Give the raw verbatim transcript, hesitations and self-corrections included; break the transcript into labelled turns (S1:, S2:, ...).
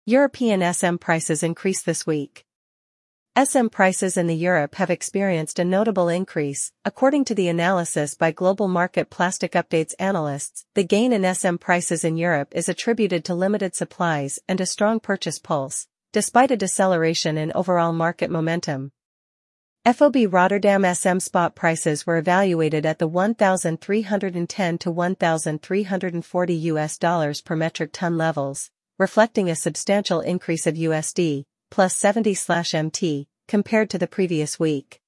S1: European S M prices increased this week. S M prices in the Europe have experienced a notable increase, according to the analysis by Global Market Plastic Updates analysts. The gain in S M prices in Europe is attributed to limited supplies and a strong purchase pulse, despite a deceleration in overall market momentum. F O B Rotterdam S M spot prices were evaluated at the one thousand three hundred ten to one thousand three hundred forty U S dollars per metric ton levels, reflecting a substantial increase of U S D plus seventy M T compared to the previous week.